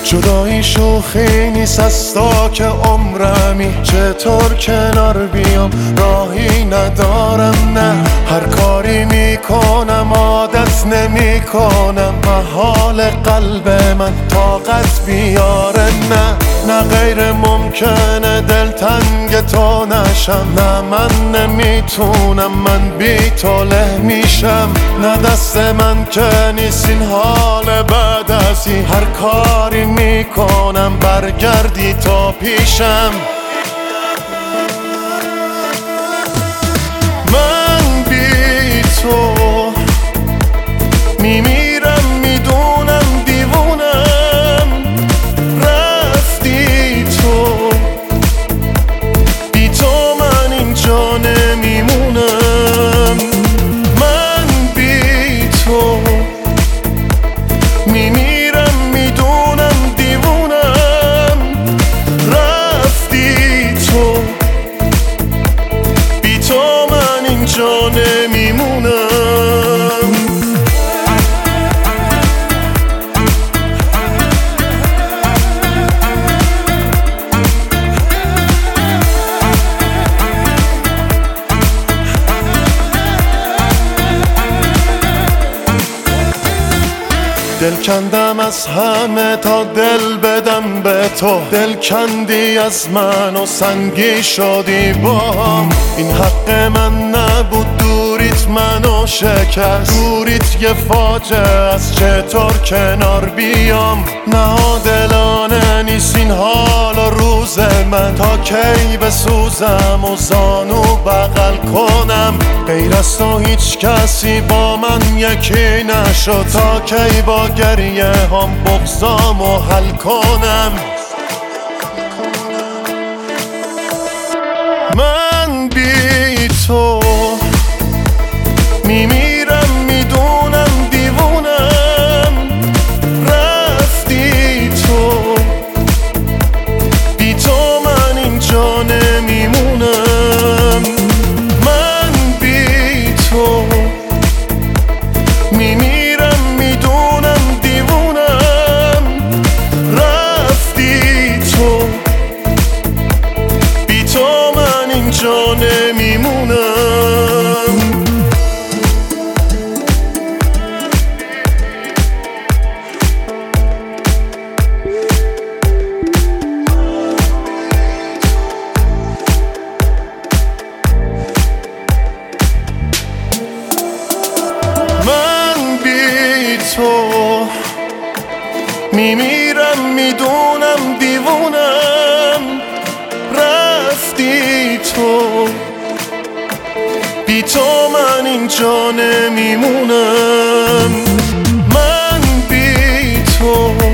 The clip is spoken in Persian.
جدایی شوخی نیست از تا که عمرمی، چطور کنار بیام راهی ندارم. نه هر کاری میکنم عادت نمی کنم، محال قلب من طاقت بیاره. نه غیر ممکنه دلتنگ تو نشم، نه من نمیتونم من بی تو له میشم. نه دست من که نیست این حال بعد از این، هر کاری میکنم برگردی تا پیشم. من بی تو میمیرم، میدونم دیوونم، رفتی تو، بی تو من اینجا نمیمونم. من بی تو میمیرم، میدونم دیوونم، رفتی تو، بی تو من اینجا نمیمونم. دل کندم از همه تا دل بدم به تو، دل کندی از من و سنگی شدی باهم. این حق من نبود، دوریت منو شکست، دوریت یه فاجعه از، چطور کنار بیام. نادلانه نیست این حال و روز من، تا کی بسوزم و زانو بغل کنم. غیر از تو هیچ کسی با من یکی نشد، تا کی با گریه هم بغضامو حل کنم. من بی تو میمیرم، میدونم دیوونم، رفتی تو، بی تو من اینجا نمیمونم. من بی تو میمیرم، میدونم دیوونم، رفتی تو، بی تو من اینجا نمیمونم. من بی تو میمیرم، میدونم دیوونم، رفتی تو، بی تو من اینجا نمیمونم. من بی تو